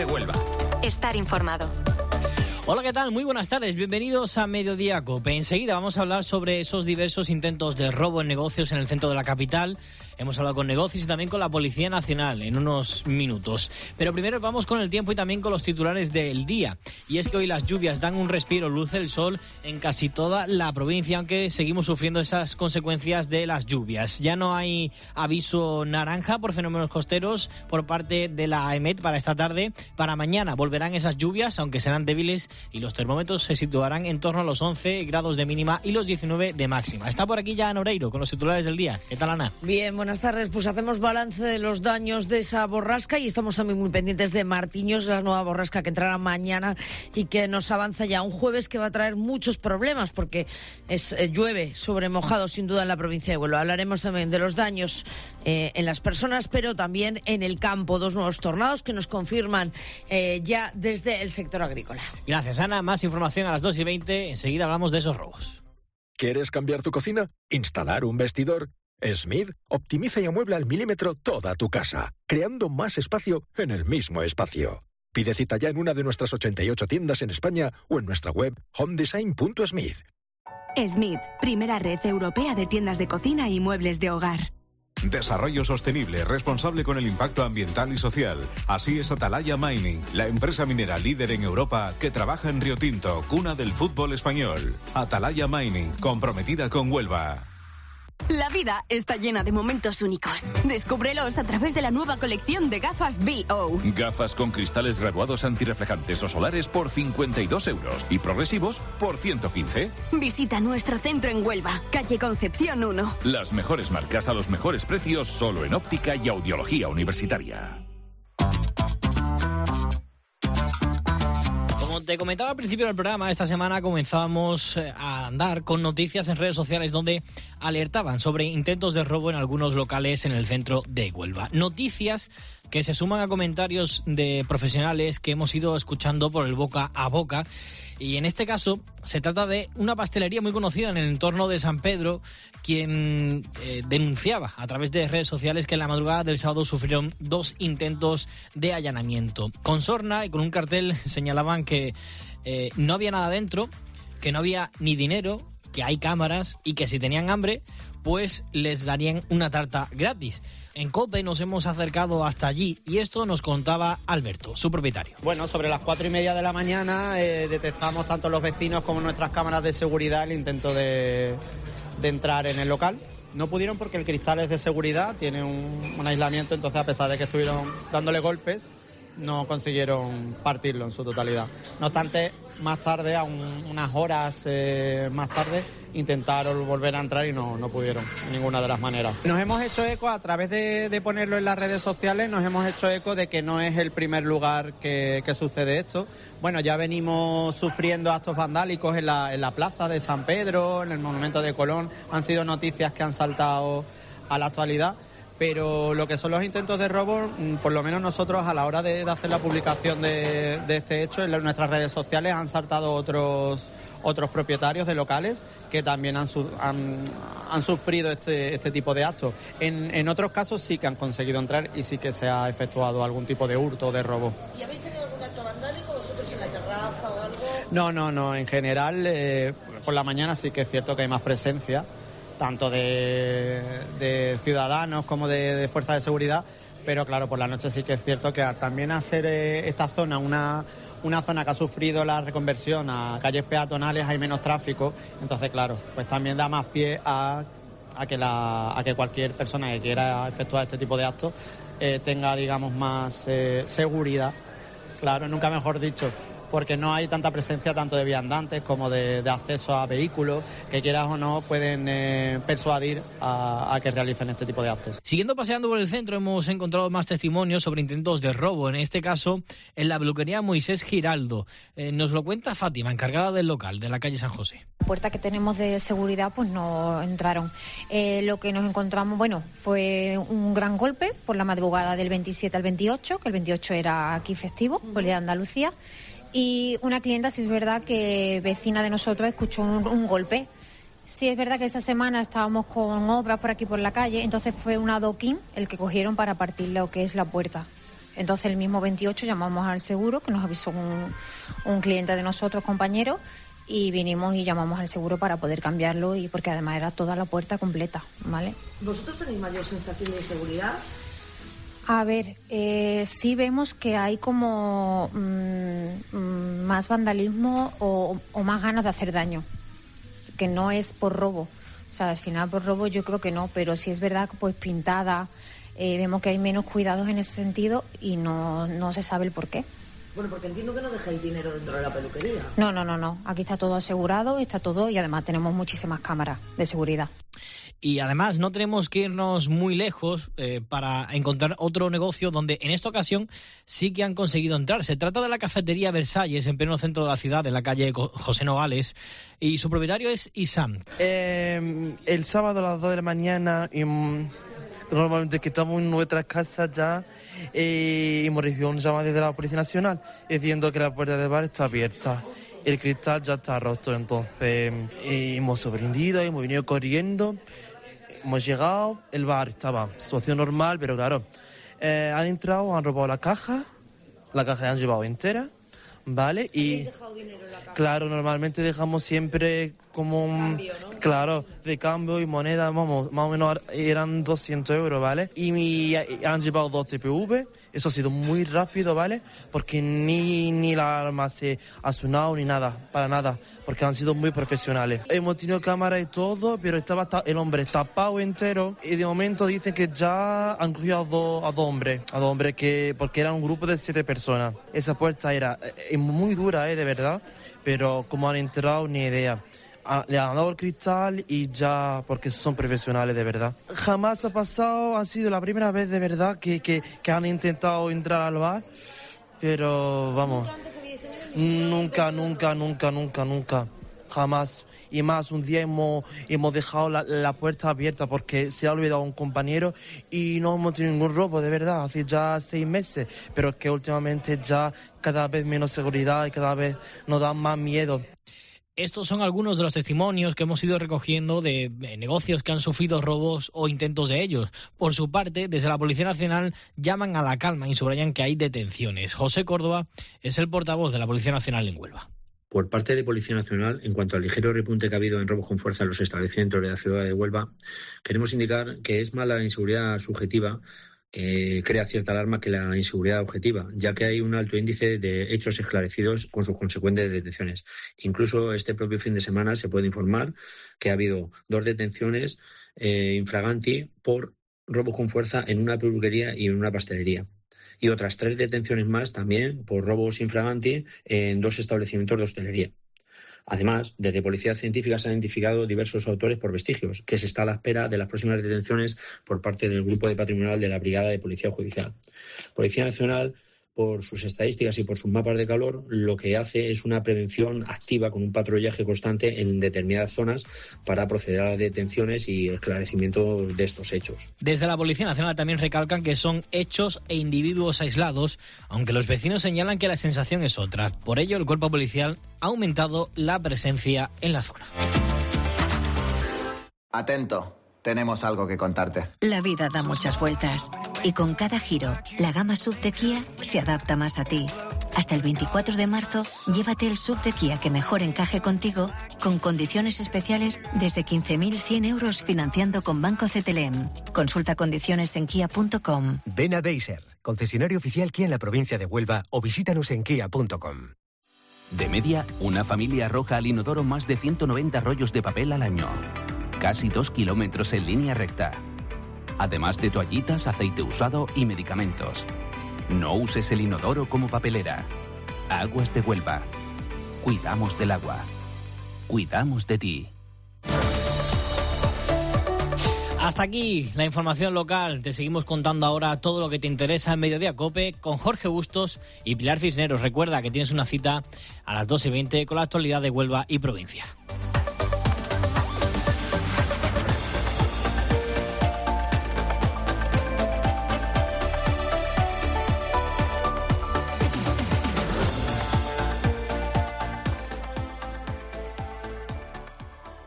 COPE Huelva. Estar informado. Hola, ¿qué tal? Muy buenas tardes, bienvenidos a Mediodía COPE. Enseguida vamos a hablar sobre esos diversos intentos de robo en negocios en el centro de la capital. Hemos hablado con negocios y también con la Policía Nacional en unos minutos. Pero primero vamos con el tiempo y también con los titulares del día. Y es que hoy las lluvias dan un respiro, luce el sol en casi toda la provincia, aunque seguimos sufriendo esas consecuencias de las lluvias. Ya no hay aviso naranja por fenómenos costeros por parte de la AEMET para esta tarde. Para mañana volverán esas lluvias, aunque serán débiles, y los termómetros se situarán en torno a los 11 grados de mínima y los 19 de máxima. Está por aquí ya Ana Oreiro con los titulares del día. ¿Qué tal, Ana? Bien, buenas tardes. Pues hacemos balance de los daños de esa borrasca y estamos también muy pendientes de Martiños, la nueva borrasca que entrará mañana y que nos avanza ya un jueves que va a traer muchos problemas porque llueve sobre mojado sin duda en la provincia de Huelva. Hablaremos también de los daños en las personas, pero también en el campo. 2 nuevos tornados que nos confirman ya desde el sector agrícola. Gracias, Ana. Más información a las 2:20. Enseguida hablamos de esos robos. ¿Quieres cambiar tu cocina? ¿Instalar un vestidor? Smith optimiza y amuebla al milímetro toda tu casa, creando más espacio en el mismo espacio. Pide cita ya en una de nuestras 88 tiendas en España o en nuestra web homedesign.smith. Smith, primera red europea de tiendas de cocina y muebles de hogar. Desarrollo sostenible, responsable con el impacto ambiental y social. Así es Atalaya Mining, la empresa minera líder en Europa que trabaja en Río Tinto, cuna del fútbol español. Atalaya Mining, comprometida con Huelva. La vida está llena de momentos únicos. Descúbrelos a través de la nueva colección de gafas BO. Gafas con cristales graduados antirreflejantes o solares por 52 euros y progresivos por 115. Visita nuestro centro en Huelva, calle Concepción 1. Las mejores marcas a los mejores precios solo en óptica y audiología universitaria. Como te comentaba al principio del programa, esta semana comenzábamos a andar con noticias en redes sociales donde alertaban sobre intentos de robo en algunos locales en el centro de Huelva. Noticias que se suman a comentarios de profesionales que hemos ido escuchando por el boca a boca. Y en este caso se trata de una pastelería muy conocida en el entorno de San Pedro, quien denunciaba a través de redes sociales que en la madrugada del sábado sufrieron 2 intentos de allanamiento. Con sorna y con un cartel señalaban que no había nada dentro, que no había ni dinero, que hay cámaras y que si tenían hambre, pues les darían una tarta gratis. En COPE nos hemos acercado hasta allí y esto nos contaba Alberto, su propietario. Bueno, sobre las 4:30 de la mañana detectamos tanto los vecinos como nuestras cámaras de seguridad el intento de entrar en el local. No pudieron porque el cristal es de seguridad, tiene un aislamiento, entonces a pesar de que estuvieron dándole golpes, no consiguieron partirlo en su totalidad. No obstante, más tarde, a unas horas más tarde, intentaron volver a entrar y no pudieron de ninguna de las maneras. Nos hemos hecho eco, a través de ponerlo en las redes sociales, nos hemos hecho eco de que no es el primer lugar que sucede esto. Bueno, ya venimos sufriendo actos vandálicos en la plaza de San Pedro, en el Monumento de Colón, han sido noticias que han saltado a la actualidad. Pero lo que son los intentos de robo, por lo menos nosotros a la hora de hacer la publicación de este hecho en nuestras redes sociales han saltado otros propietarios de locales que también han sufrido este tipo de actos. En otros casos sí que han conseguido entrar y sí que se ha efectuado algún tipo de hurto o de robo. ¿Y habéis tenido algún acto vandálico vosotros en la terraza o algo? No, en general por la mañana sí que es cierto que hay más presencia, tanto de ciudadanos como de fuerzas de seguridad, pero claro, por la noche sí que es cierto que también hacer esta zona una zona que ha sufrido la reconversión a calles peatonales hay menos tráfico, entonces claro, pues también da más pie a que cualquier persona que quiera efectuar este tipo de actos tenga, digamos, más seguridad, claro, nunca mejor dicho, porque no hay tanta presencia tanto de viandantes como de acceso a vehículos que quieras o no pueden persuadir a que realicen este tipo de actos. Siguiendo paseando por el centro hemos encontrado más testimonios sobre intentos de robo, en este caso en la peluquería Moisés Giraldo. Nos lo cuenta Fátima, encargada del local de la calle San José. La puerta que tenemos de seguridad pues no entraron. Lo que nos encontramos, bueno, fue un gran golpe por la madrugada del 27 al 28, que el 28 era aquí festivo, por el día de Andalucía. Y una clienta, sí es verdad que vecina de nosotros, escuchó un golpe. Sí es verdad que esa semana estábamos con obras por aquí por la calle, entonces fue un adoquín el que cogieron para partir lo que es la puerta. Entonces el mismo 28 llamamos al seguro, que nos avisó un cliente de nosotros, compañero, y vinimos y llamamos al seguro para poder cambiarlo, y porque además era toda la puerta completa, ¿vale? ¿Vosotros tenéis mayor sensación de seguridad? A ver, sí vemos que hay como más vandalismo o más ganas de hacer daño, que no es por robo. O sea, al final por robo yo creo que no, pero sí es verdad que pues pintada, vemos que hay menos cuidados en ese sentido y no se sabe el por qué. Bueno, porque entiendo que no dejáis dinero dentro de la peluquería. No. Aquí está todo asegurado, está todo, y además tenemos muchísimas cámaras de seguridad. Y además no tenemos que irnos muy lejos para encontrar otro negocio donde en esta ocasión sí que han conseguido entrar. Se trata de la cafetería Versalles, en pleno centro de la ciudad, en la calle José Nogales, y su propietario es Isam. El sábado a las 2 de la mañana... Normalmente que estamos en nuestras casas ya hemos recibido un llamado de la Policía Nacional diciendo que la puerta del bar está abierta. El cristal ya está roto, entonces hemos sorprendido, hemos venido corriendo, hemos llegado, el bar estaba en situación normal, pero claro, han entrado, han robado la caja la han llevado entera, ¿vale? Y dejado dinero en la caja? Claro, normalmente dejamos siempre como un cambio, ¿no? Claro, de cambio y moneda, vamos, más o menos eran 200 euros, ¿vale? Y han llevado 2 TPV, eso ha sido muy rápido, ¿vale? Porque ni la alarma se ha sonado ni nada, para nada, porque han sido muy profesionales. Hemos tenido cámara y todo, pero estaba el hombre tapado entero, y de momento dicen que ya han cogido a dos hombres, porque era un grupo de 7 personas. Esa puerta era muy dura, de verdad, pero como han entrado, ni idea. Le han dado el cristal y ya, porque son profesionales de verdad. Jamás ha pasado, ha sido la primera vez de verdad que han intentado entrar al bar, pero vamos, nunca, jamás. Y más, un día hemos dejado la puerta abierta porque se ha olvidado un compañero y no hemos tenido ningún robo, de verdad, hace ya 6 meses, pero es que últimamente ya cada vez menos seguridad y cada vez nos da más miedo. Estos son algunos de los testimonios que hemos ido recogiendo de negocios que han sufrido robos o intentos de ellos. Por su parte, desde la Policía Nacional llaman a la calma y subrayan que hay detenciones. José Córdoba es el portavoz de la Policía Nacional en Huelva. Por parte de Policía Nacional, en cuanto al ligero repunte que ha habido en robos con fuerza en los establecimientos de la ciudad de Huelva, queremos indicar que es más la inseguridad subjetiva que crea cierta alarma que la inseguridad objetiva, ya que hay un alto índice de hechos esclarecidos con sus consecuentes detenciones. Incluso este propio fin de semana se puede informar que ha habido 2 detenciones infraganti por robos con fuerza en una peluquería y en una pastelería. Y otras 3 detenciones más también por robos infraganti en 2 establecimientos de hostelería. Además, desde Policía Científica se han identificado diversos autores por vestigios, que se está a la espera de las próximas detenciones por parte del Grupo de Patrimonial de la Brigada de Policía Judicial. Policía Nacional, por sus estadísticas y por sus mapas de calor, lo que hace es una prevención activa con un patrullaje constante en determinadas zonas para proceder a las detenciones y esclarecimiento de estos hechos. Desde la Policía Nacional también recalcan que son hechos e individuos aislados, aunque los vecinos señalan que la sensación es otra. Por ello, el cuerpo policial ha aumentado la presencia en la zona. Atento. Tenemos algo que contarte. La vida da muchas vueltas y con cada giro, la gama SUV de Kia se adapta más a ti. Hasta el 24 de marzo, llévate el SUV de Kia que mejor encaje contigo con condiciones especiales desde 15.100 euros financiando con Banco CTLM. Consulta condiciones en kia.com. Ven a Deiser, concesionario oficial Kia en la provincia de Huelva, o visítanos en kia.com. De media, una familia arroja al inodoro más de 190 rollos de papel al año. Casi 2 kilómetros en línea recta. Además de toallitas, aceite usado y medicamentos. No uses el inodoro como papelera. Aguas de Huelva. Cuidamos del agua. Cuidamos de ti. Hasta aquí la información local. Te seguimos contando ahora todo lo que te interesa en Mediodía COPE con Jorge Bustos y Pilar Cisneros. Recuerda que tienes una cita a las 2:20 con la actualidad de Huelva y provincia.